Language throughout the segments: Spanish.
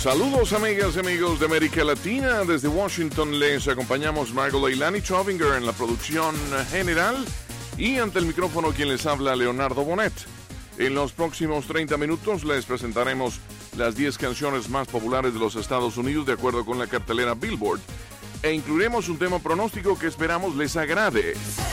Saludos amigas y amigos de América Latina. Desde Washington les acompañamos Margot Leilani Chovinger en la producción general y ante el micrófono quien les habla Leonardo Bonet. En los próximos 30 minutos les presentaremos las 10 canciones más populares de los Estados Unidos de acuerdo con la cartelera Billboard e incluiremos un tema pronóstico que esperamos les agrade.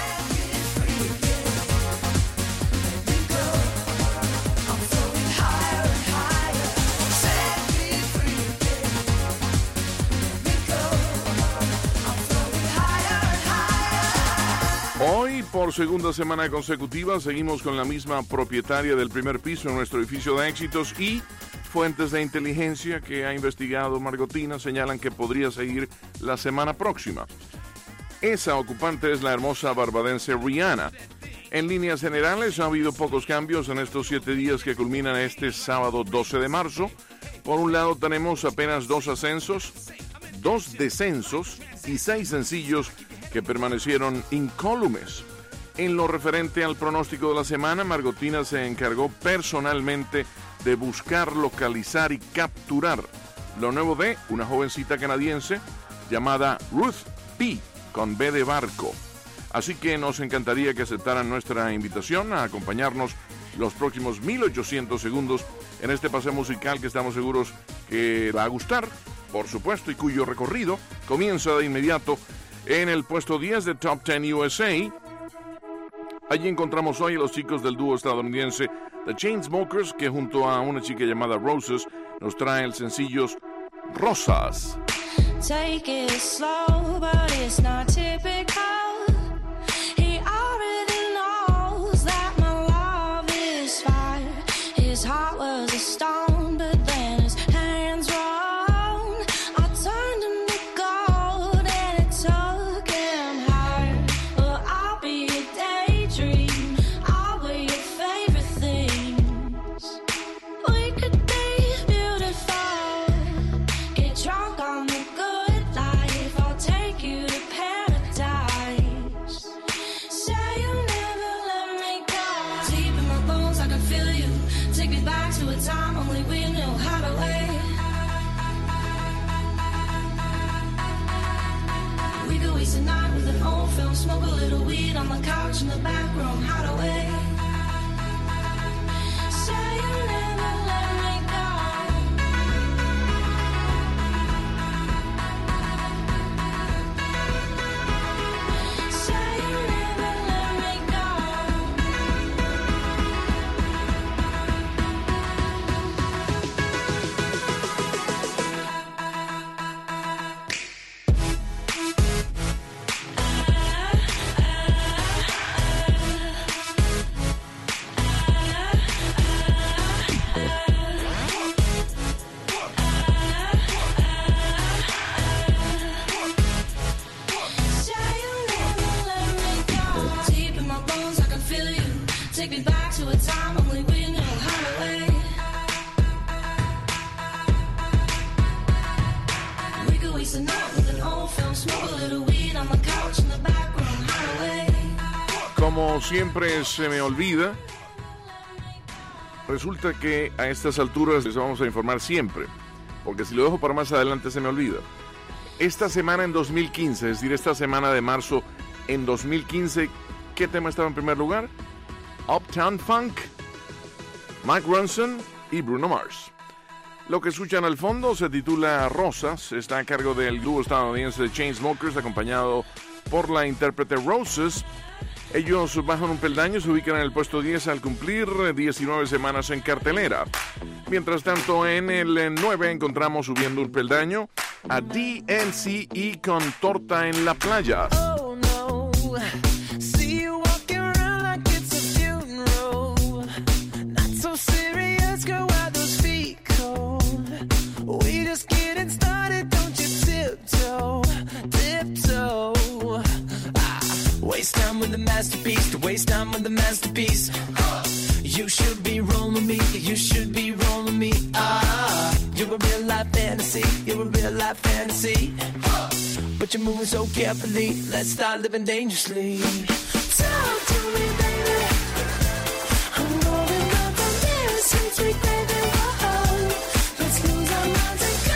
Hoy, por segunda semana consecutiva, seguimos con la misma propietaria del primer piso en nuestro edificio de éxitos y fuentes de inteligencia que ha investigado Margotina señalan que podría seguir la semana próxima. Esa ocupante es la hermosa barbadense Rihanna. En líneas generales, ha habido pocos cambios en estos 7 días que culminan este sábado 12 de marzo. Por un lado, tenemos apenas 2 ascensos, 2 descensos y 6 sencillos que permanecieron incólumes. En lo referente al pronóstico de la semana, Margotina se encargó personalmente de buscar, localizar y capturar lo nuevo de una jovencita canadiense llamada Ruth B, con B de barco. Así que nos encantaría que aceptaran nuestra invitación a acompañarnos los próximos 1800 segundos en este paseo musical que estamos seguros que va a gustar, por supuesto, y cuyo recorrido comienza de inmediato en el puesto 10 de Top 10 USA. Allí encontramos hoy a los chicos del dúo estadounidense The Chainsmokers, que junto a una chica llamada Roses nos trae el sencillo Rosas. Take it slow, but it's not typical. He already knows that my love is fire. His heart was a stone, but then his hands were on. I turned him to gold and it took him higher. But I'll be a daydream. I'll wear your favorite things. We could be beautiful. Get drunk on the good life. I'll take you to paradise. Say you'll never let me go. Deep in my bones, I can feel you. Take me back to a time only we knew how to wait. We could waste a night with an old film, smoke a little weed on the couch in the back room, how to wait. Say you'll never let me go. Say you'll never let me go. Say you'll never let me go. Deep in my bones, I can feel you. Take me back to a time only we knew how to wait. We could waste a night with an old film, smoke a little weed on the couch in the back room, how to wait. Como siempre se me olvida, resulta que a estas alturas les vamos a informar siempre, porque si lo dejo para más adelante se me olvida. Esta semana en 2015, es decir, esta semana de marzo en 2015, ¿qué tema estaba en primer lugar? Uptown Funk, Mike Ronson y Bruno Mars. Lo que escuchan al fondo se titula Rosas, está a cargo del dúo estadounidense de Chainsmokers, acompañado por la intérprete Roses. Ellos bajan un peldaño y se ubican en el puesto 10 al cumplir 19 semanas en cartelera. Mientras tanto, en el 9 encontramos subiendo un peldaño a DNCE con Torta en la Playa. Oh no, see you walking around like it's a funeral. Not so serious, girl, why those feet cold? We just getting started, don't you tiptoe, tiptoe. Waste time with the masterpiece, to waste time with the masterpiece. You should be rolling me, you should be rolling me. You're a real life fantasy, you're a real life fantasy. But you're moving so carefully, let's start living dangerously. Talk to me, baby. I'm going up on this sweet, sweet baby. Whoa. Let's lose our minds and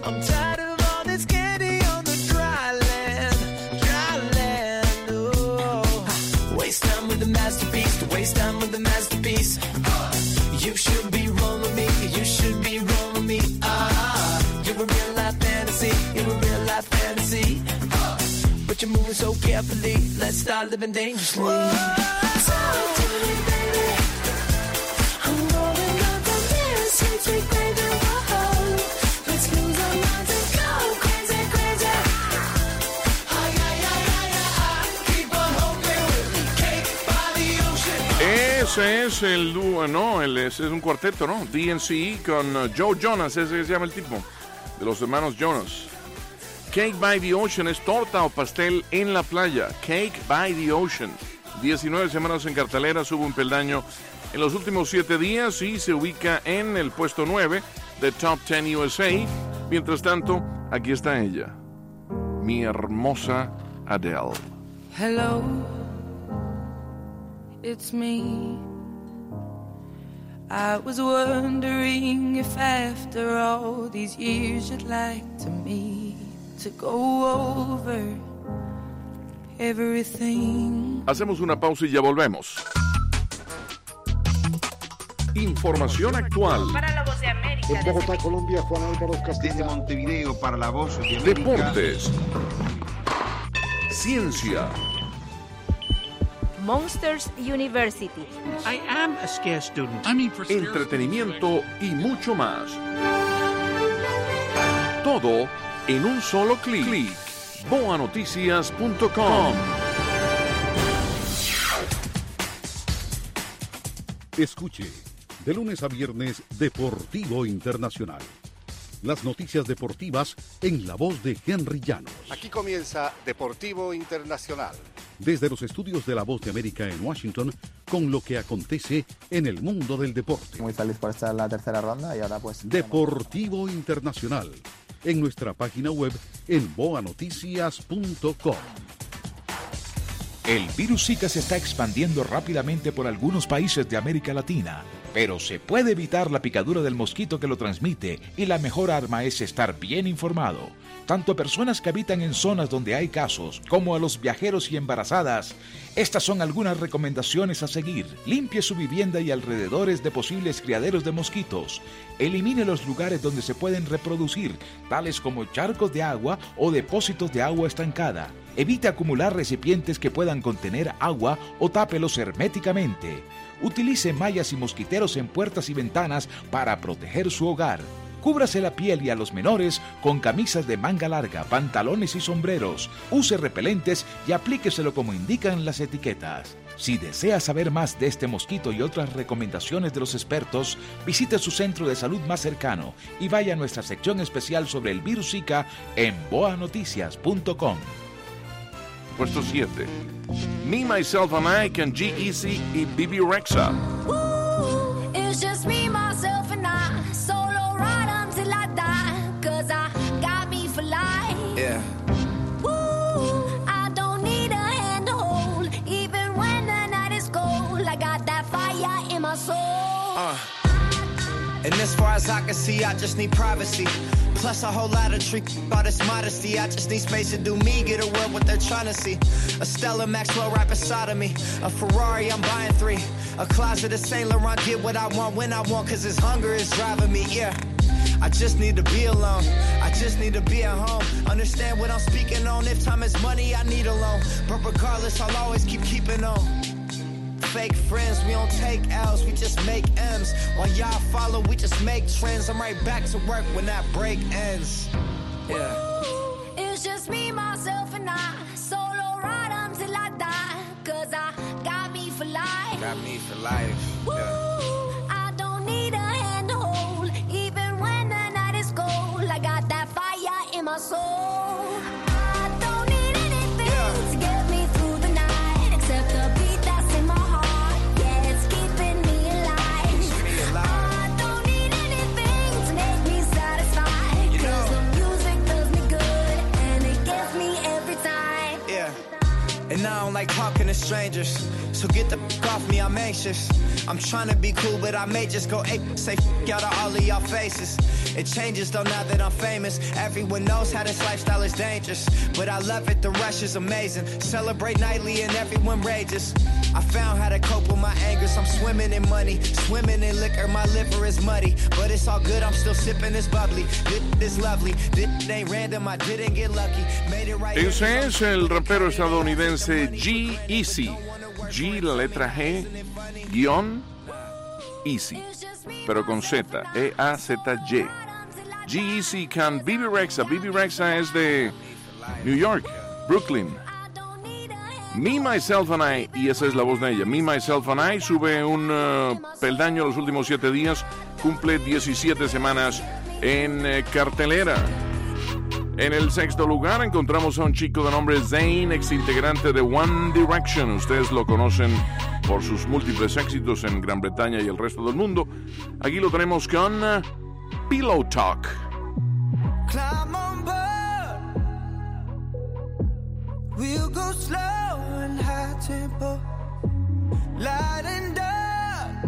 I'm tired of all this candy on the dry land, oh. Waste time with the masterpiece, to waste time with the masterpiece. You should be rolling me, you should be rolling me. You're a real life fantasy, you're a real life fantasy. But you're moving so carefully, let's start living dangerously. Talk to me, baby. I'm rolling up the mirrors, sweet baby. Whoa, let's lose our minds and go crazy, crazy. Ay, ay, ay, ay, ay. Keep on hoping with me, cake by the ocean. Ese es el dúo, no, ese es un cuarteto, ¿no? DNC con Joe Jonas, ese se llama el tipo, de los hermanos Jonas. Cake by the Ocean es torta o pastel en la playa. Cake by the Ocean. 19 semanas en cartelera, sube un peldaño en los últimos 7 días y se ubica en el puesto 9 de Top 10 USA. Mientras tanto, aquí está ella, mi hermosa Adele. Hello, it's me. I was wondering if after all these years you'd like to me to go over everything. Hacemos una pausa y ya volvemos. Información actual. Para la Voz de América. En Bogotá, Colombia, Juan Álvaro Castillo. Desde Montevideo para la Voz de América. Deportes. Ciencia. Monsters University. I am a scarce student. Entretenimiento y mucho más. Todo en un solo clic. boanoticias.com. Escuche, de lunes a viernes, Deportivo Internacional. Las noticias deportivas en la voz de Henry Llanos. Aquí comienza Deportivo Internacional. Desde los estudios de La Voz de América en Washington, con lo que acontece en el mundo del deporte. Muy feliz por estar en la tercera ronda y ahora pues... Deportivo Internacional, en nuestra página web en boanoticias.com. El virus Zika se está expandiendo rápidamente por algunos países de América Latina, pero se puede evitar la picadura del mosquito que lo transmite y la mejor arma es estar bien informado. Tanto a personas que habitan en zonas donde hay casos, como a los viajeros y embarazadas. Estas son algunas recomendaciones a seguir. Limpie su vivienda y alrededores de posibles criaderos de mosquitos. Elimine los lugares donde se pueden reproducir, tales como charcos de agua o depósitos de agua estancada. Evite acumular recipientes que puedan contener agua o tápelos herméticamente. Utilice mallas y mosquiteros en puertas y ventanas para proteger su hogar. Cúbrase la piel y a los menores con camisas de manga larga, pantalones y sombreros. Use repelentes y aplíqueselo como indican las etiquetas. Si desea saber más de este mosquito y otras recomendaciones de los expertos, visite su centro de salud más cercano y vaya a nuestra sección especial sobre el virus Zika en boanoticias.com. Puesto 7. Me, Myself and I con G-Eazy y Bibi Rexha. It's just me, myself, and I. Solo ride until I die. 'Cause I got me for life. Yeah. Woo, I don't need a hand to hold. Even when the night is cold, I got that fire in my soul. And as far as I can see, I just need privacy. Plus a whole lot of trick about this modesty. I just need space to do me, get away what they're trying to see. A Stella Maxwell right beside of me. A Ferrari, I'm buying 3. A closet of Saint Laurent, get what I want when I want, 'cause this hunger is driving me, yeah. I just need to be alone. I just need to be at home. Understand what I'm speaking on. If time is money, I need a loan. But regardless, I'll always keeping on. Fake friends, we don't take L's, we just make M's. While y'all follow, we just make trends. I'm right back to work when that break ends. Yeah. It's just me, myself, and I. Solo ride until I die. 'Cause I got me for life. Got me for life. Yeah. I don't need a hand to hold. Even when the night is cold, I got that fire in my soul. I don't need anything to get me through the night, except the beat that's in my heart. Yeah, it's keeping me alive. I don't need anything to make me satisfied, 'cause the music does me good and it gets me every time. Yeah. And I don't like talking to strangers, so get the f*** off me, I'm anxious. I'm trying to be cool, but I may just go ape, say f*** out of all of y'all faces. It changes though now that I'm famous. Everyone knows how this lifestyle is dangerous, but I love it, the rush is amazing. Celebrate nightly and everyone rages. I found how to cope with my angers. I'm swimming in money, swimming in liquor. My liver is muddy, but it's all good, I'm still sipping this bubbly. This lovely, this ain't random, I didn't get lucky. Made it right. Ese es el rapero estadounidense G-Eazy. G, la letra G, guión, Easy, pero con Z, E-A-Z-Y. G-Eazy con Bebe Rexha. Bebe Rexha es de New York, Brooklyn. Me, Myself and I, y esa es la voz de ella. Me, Myself and I sube un peldaño los últimos 7 días, cumple 17 semanas en cartelera. En el sexto lugar encontramos a un chico de nombre Zayn, ex integrante de One Direction. Ustedes lo conocen por sus múltiples éxitos en Gran Bretaña y el resto del mundo. Aquí lo tenemos con Pillow Talk. Climb on board. We'll go slow and high tempo, light and dark.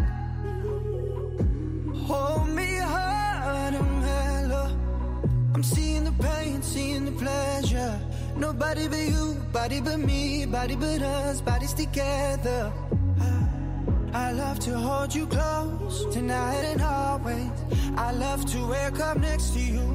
Hold me hard and mellow. I'm seeing the pain, seeing the pleasure. Nobody but you, body but me, body but us, bodies together. I love to hold you close, tonight and always. I love to wake up next to you.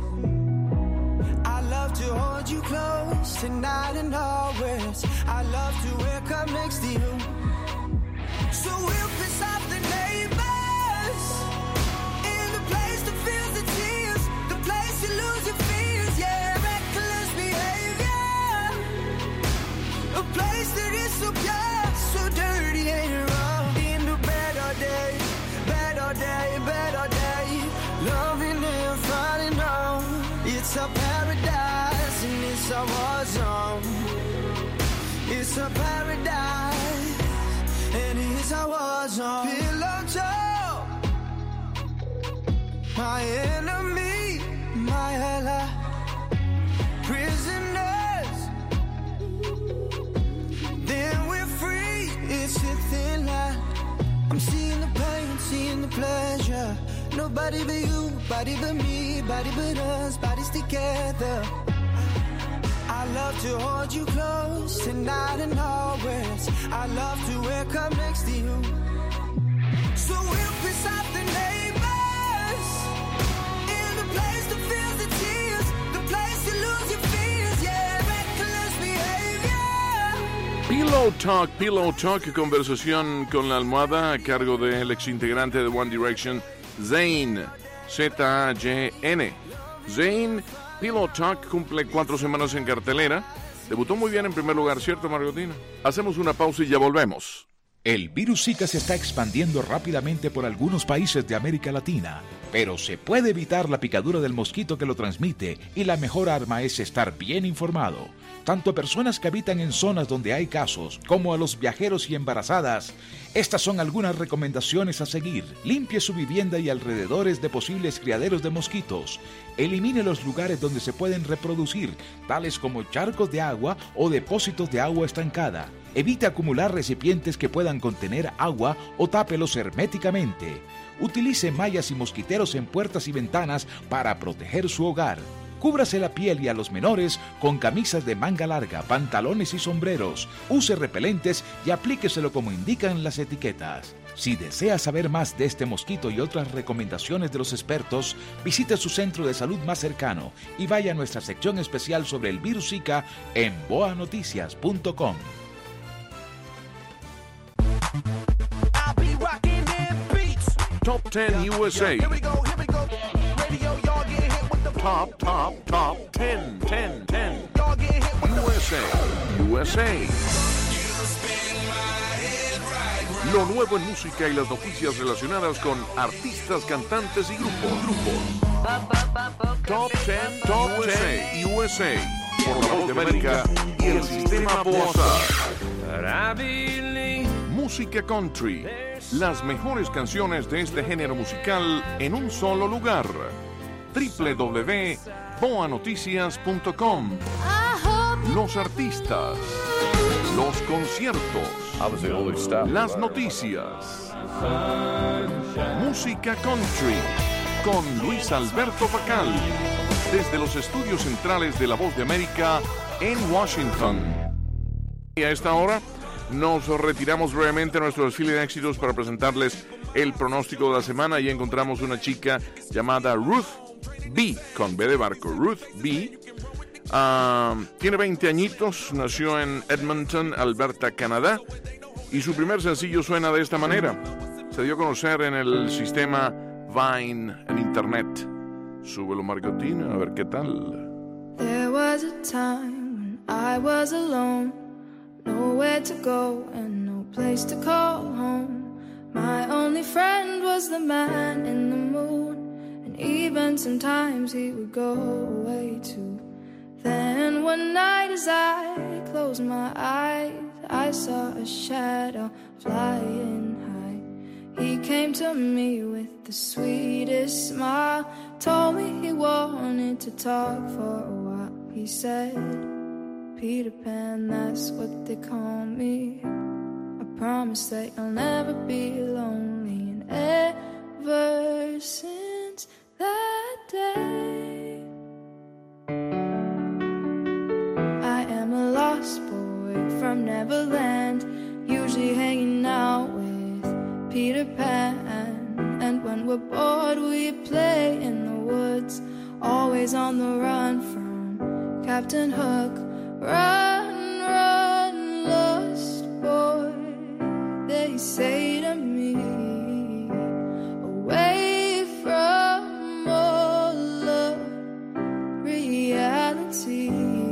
I love to hold you close, tonight and always. I love to wake up next to you. So we'll piss off the neighbors, in the place that feels the tears, the place you lose your fears, yeah, reckless behavior. A place that is so pure, so dirty and wrong. In the better day, better day, better day. Loving and falling on. It's a paradise and it's a war zone. It's a paradise and it's a war zone. Pillow talk, my enemy, my ally. Prisoners, then we're free. It's a thin line. I'm seeing the pain, seeing the pleasure. Nobody but you, body but me, body but us, bodies together. I love to hold you close, tonight and always. I love to wake up next to you. So we'll piss off the neighbors, in the place that feels the tears, the place you lose your fears, yeah, reckless behavior. Pillow Talk, conversación con la almohada a cargo del ex integrante de One Direction, Zayn, Z-A-Y-N. Zayn, Pillow Talk cumple 4 semanas en cartelera. Debutó muy bien en primer lugar, ¿cierto, Margotina? Hacemos una pausa y ya volvemos. El virus Zika se está expandiendo rápidamente por algunos países de América Latina, pero se puede evitar la picadura del mosquito que lo transmite y la mejor arma es estar bien informado. Tanto a personas que habitan en zonas donde hay casos, como a los viajeros y embarazadas. Estas son algunas recomendaciones a seguir. Limpie su vivienda y alrededores de posibles criaderos de mosquitos. Elimine los lugares donde se pueden reproducir, tales como charcos de agua o depósitos de agua estancada. Evite acumular recipientes que puedan contener agua o tápelos herméticamente. Utilice mallas y mosquiteros en puertas y ventanas para proteger su hogar. Cúbrase la piel y a los menores con camisas de manga larga, pantalones y sombreros. Use repelentes y aplíqueselo como indican las etiquetas. Si desea saber más de este mosquito y otras recomendaciones de los expertos, visite su centro de salud más cercano y vaya a nuestra sección especial sobre el virus Zika en boanoticias.com. Top 10 USA. Top 10. USA. Lo nuevo en música y las noticias relacionadas con artistas, cantantes y grupos. Top 10 USA. Por la voz de América y el sistema Boasa. Música country. Las mejores canciones de este género musical en un solo lugar. www.boanoticias.com. Los artistas, los conciertos, las noticias, música country, con Luis Alberto Facal, desde los estudios centrales de La Voz de América en Washington. Y a esta hora nos retiramos brevemente a nuestro desfile de éxitos para presentarles el pronóstico de la semana. Y encontramos una chica llamada Ruth B, con B de barco, Ruth B. Tiene 20 añitos, nació en Edmonton, Alberta, Canadá, y su primer sencillo suena de esta manera. Se dio a conocer en el sistema Vine en internet. Súbelo, Margotina, a ver qué tal. There was a time when I was alone, nowhere to go and no place to call home. My only friend was the man in the moon, and even sometimes he would go away too. Then one night as I closed my eyes, I saw a shadow flying high. He came to me with the sweetest smile, told me he wanted to talk for a while. He said, Peter Pan, that's what they call me. I promise that you'll never be lonely. And ever since that day, I am a lost boy from Neverland, usually hanging out with Peter Pan. And when we're bored we play in the woods, always on the run from Captain Hook. Run, run, lost boy, they say to me, away from all of reality.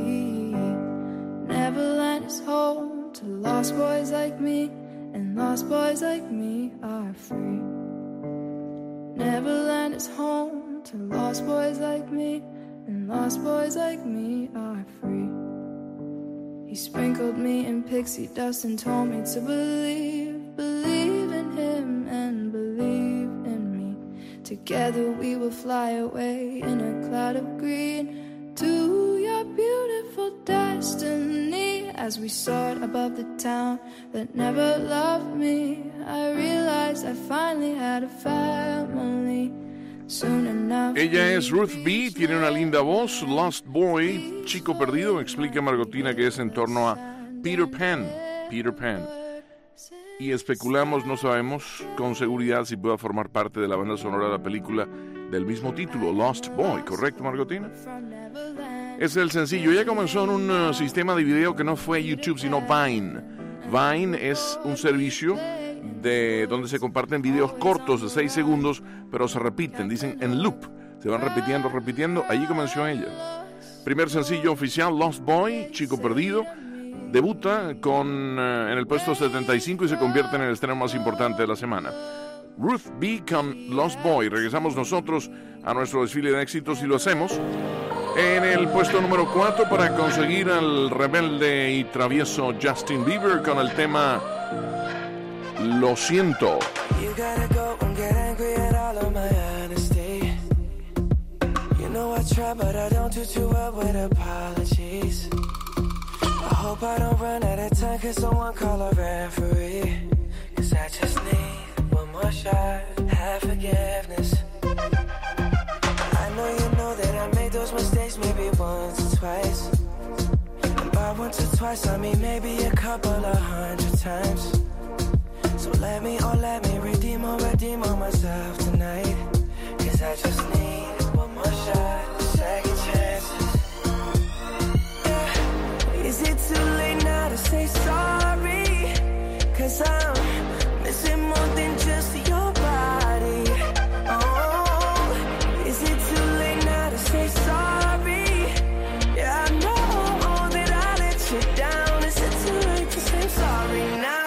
Neverland is home to lost boys like me, and lost boys like me are free. Neverland is home to lost boys like me, and lost boys like me are free. He sprinkled me in pixie dust and told me to believe in him and believe in me. Together we will fly away in a cloud of green to your beautiful destiny. As we soared above the town that never loved me, I realized I finally had a family. Ella es Ruth B, tiene una linda voz. Lost Boy, chico perdido, explica Margotina que es en torno a Peter Pan. Peter Pan. Y especulamos, no sabemos con seguridad si pueda formar parte de la banda sonora de la película del mismo título, Lost Boy, ¿correcto, Margotina? Es el sencillo. Ella comenzó en un sistema de video que no fue YouTube, sino Vine. Vine es un servicio de donde se comparten videos cortos de 6 segundos, pero se repiten, dicen en loop, se van repitiendo. Allí comenzó ella. Primer sencillo oficial, Lost Boy, chico perdido, debuta en el puesto 75 y se convierte en el estreno más importante de la semana. Ruth B con Lost Boy. Regresamos nosotros a nuestro desfile de éxitos y lo hacemos en el puesto número 4 para conseguir al rebelde y travieso Justin Bieber con el tema Lo Siento. You gotta go and get angry at all of my honesty. You know I try, but I don't do too well with apologies. I hope I don't run out of time, cause someone call a referee. Cause I just need one more shot, have forgiveness. I know you know that I made those mistakes maybe once or twice. And by once or twice I mean maybe a couple of 100 times. So let me redeem on myself tonight. Cause I just need one more shot, second chances. Yeah. Is it too late now to say sorry? Cause I'm missing more than just your body. Oh, is it too late now to say sorry? Yeah, I know that I let you down. Is it too late to say sorry now?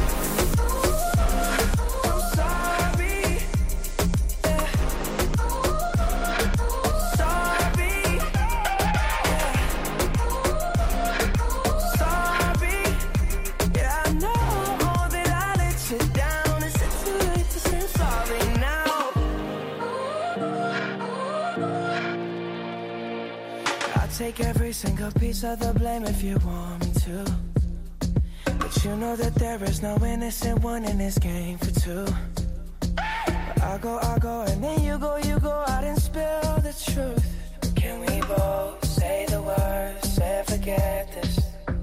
Take every single piece of the blame if you want me to. But you know that there is no innocent one in this game for two. But I go, and then you go out and spill the truth. Can we both say the words and forget this?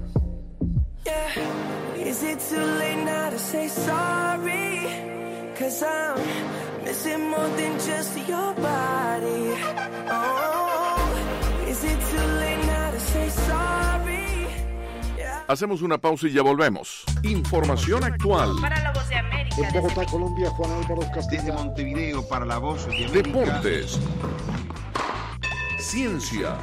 Yeah, is it too late now to say sorry? 'Cause I'm missing more than just your body. Oh, is it too late now to say sorry? Yeah. Hacemos una pausa y ya volvemos. Información actual. Para la Voz de América. En Bogotá, Colombia, Juan Álvaro Desde Castellano. Montevideo para la Voz de América. Deportes. Ciencia.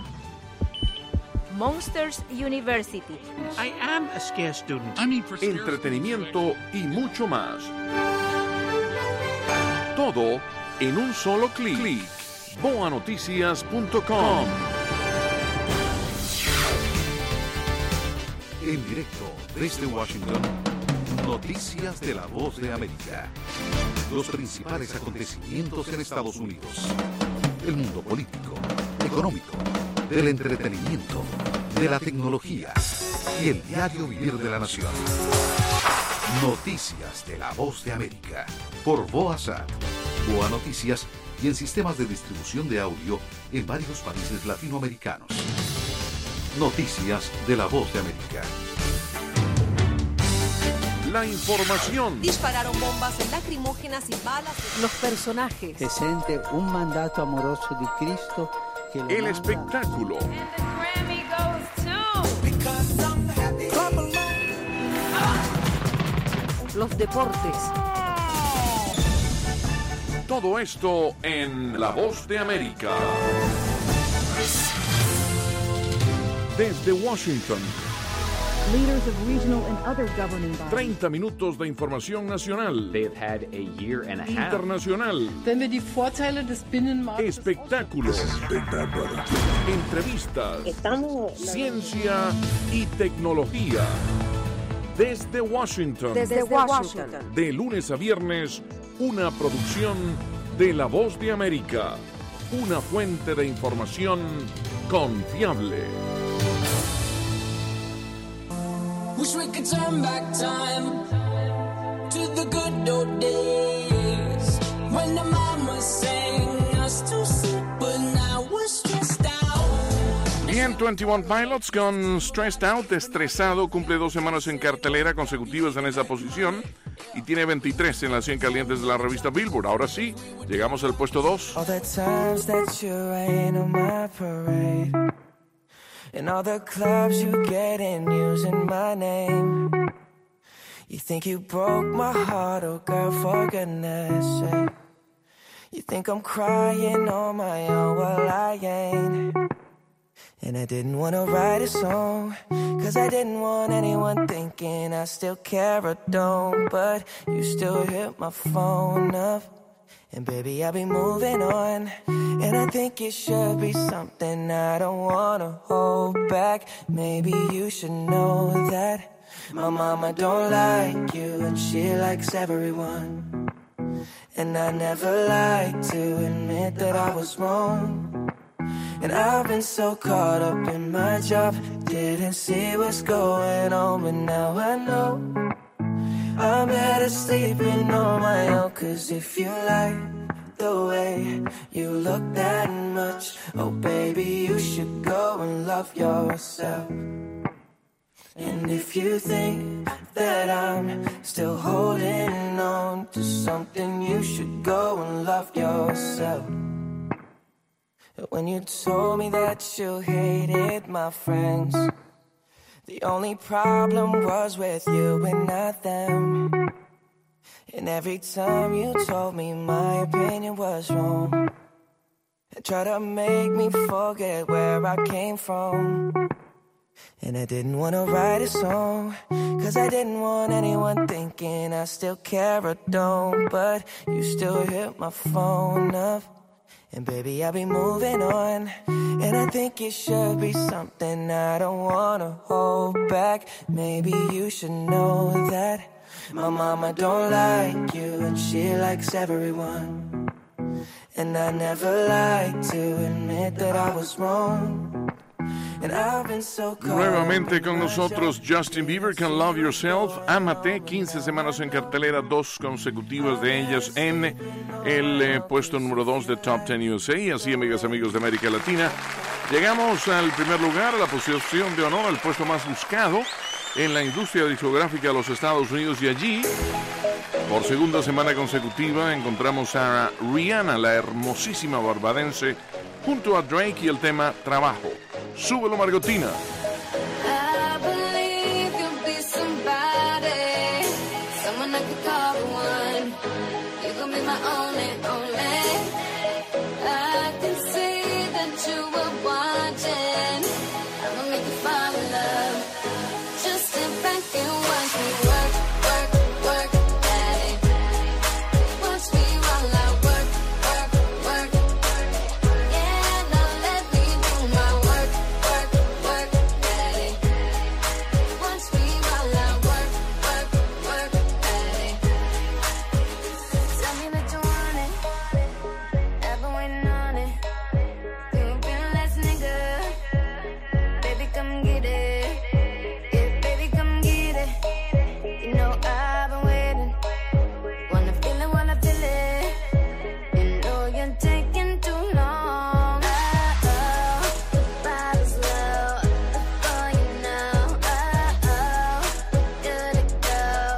Monsters University. I am a scarce student. Entretenimiento y mucho más. Todo en un solo clic. boanoticias.com. En directo desde Washington, noticias de la Voz de América. Los principales acontecimientos en Estados Unidos. El mundo político, económico, del entretenimiento, de la tecnología y el diario vivir de la nación. Noticias de la Voz de América. Por VOASAT, Boa Noticias y en sistemas de distribución de audio en varios países latinoamericanos. Noticias de la Voz de América. La información. Dispararon bombas lacrimógenas y balas. Los personajes. Se siente un mandato amoroso de Cristo que le El manda. espectáculo. Los deportes. Todo esto en La Voz de América. Desde Washington, Leaders of regional and other governing bodies. 30 minutos de información nacional, internacional, Wenn wir die Vorteile des Binnenmarktes espectáculos, entrevistas, ciencia y tecnología. Desde Washington, de lunes a viernes, una producción de La Voz de América, una fuente de información confiable. Wish we could turn back time to the good old days when the mama sang us to sleep, but now we're stressed out. Bien, 21 Pilots con Stressed Out, estresado, cumple 2 semanas en cartelera consecutivas en esa posición y tiene 23 en las 100 calientes de la revista Billboard. Ahora sí, llegamos al puesto 2. All the times that you rain on my parade, and all the clubs you get in using my name. You think you broke my heart, oh girl, for goodness sake. You think I'm crying on my own, well I ain't. And I didn't want to write a song, 'cause I didn't want anyone thinking I still care or don't. But you still hit my phone up, and baby, I'll be moving on. And I think it should be something I don't wanna hold back. Maybe you should know that my mama don't like you, and she likes everyone. And I never like to admit that I was wrong. And I've been so caught up in my job, didn't see what's going on, but now I know I'm better sleeping on my own. 'Cause if you like the way you look that much, oh baby, you should go and love yourself. And if you think that I'm still holding on to something, you should go and love yourself. When you told me that you hated my friends, the only problem was with you and not them. And every time you told me my opinion was wrong, and tried to make me forget where I came from. And I didn't want to write a song, 'cause I didn't want anyone thinking I still care or don't. But you still hit my phone up, and baby, I'll be moving on. And I think it should be something I don't want to hold back. Maybe you should know that my mama don't like you, and she likes everyone. And I never like to admit that I was wrong. Nuevamente con nosotros Justin Bieber con Love Yourself, Ámate, 15 semanas en cartelera, 2 consecutivas de ellas en el puesto número 2 de Top 10 USA. Y así, amigas y amigos de América Latina, llegamos al primer lugar, a la posición de honor, al puesto más buscado en la industria discográfica de los Estados Unidos. Y allí, por segunda semana consecutiva, encontramos a Rihanna, la hermosísima barbadense, junto a Drake y el tema Trabajo. Súbelo, Margotina. I believe you'll be somebody, someone I could call the one. You gon' be my only. I can see that you were watching. I'ma make you fall in love. Just sit back and watch me work, work, work, daddy. Watch me while I work, work, work. Yeah, now let me do my work, work, work, daddy. Watch me while I work, work, work, daddy. Tell me that you want it, I've been waiting on it. You've been last nigga, baby come get it. Yeah, baby come get it. You know I've been waiting, wanna feel it while I feel it. You know you're taking too long. The body's low, before you know. Good to go.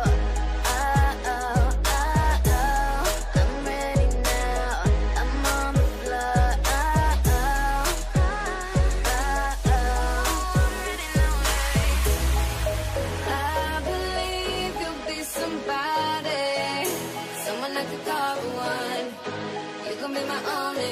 I'm ready now. I'm on the floor. I believe you'll be somebody, someone I could call the one. You gon' be my only.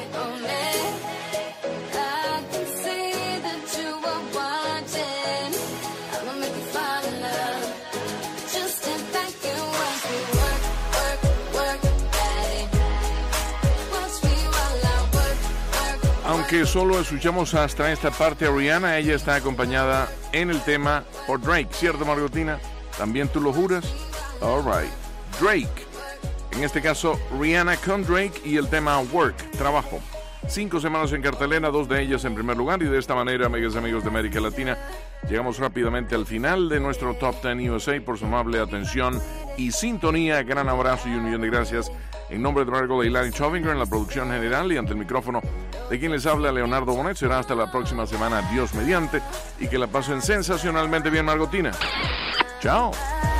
I can see that you were watching. I'ma make you fall in love. Just sit back and watch me work, work, work, daddy. Watch me while I work, work. Aunque solo escuchamos hasta esta parte a Rihanna, ella está acompañada en el tema por Drake, ¿cierto, Margotina? ¿También tú lo juras? All right. Drake. En este caso, Rihanna con Drake y el tema Work, Trabajo. 5 semanas en cartelera, 2 de ellas en primer lugar. Y de esta manera, amigas y amigos de América Latina, llegamos rápidamente al final de nuestro Top 10 USA. Por su amable atención y sintonía, gran abrazo y un millón de gracias. En nombre de Margot y Larry Chovinger en la producción general y ante el micrófono de quien les habla, Leonardo Bonet. Será hasta la próxima semana, Dios mediante, y que la pasen sensacionalmente bien, Margotina. Chao.